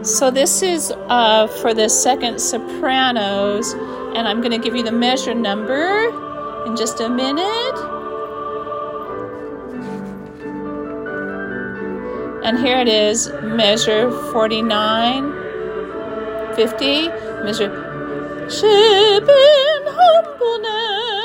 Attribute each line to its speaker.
Speaker 1: So this is for the second sopranos, and I'm going to give you the measure number in just a minute. And here it is, measure 49, 50, measure ship in humbleness.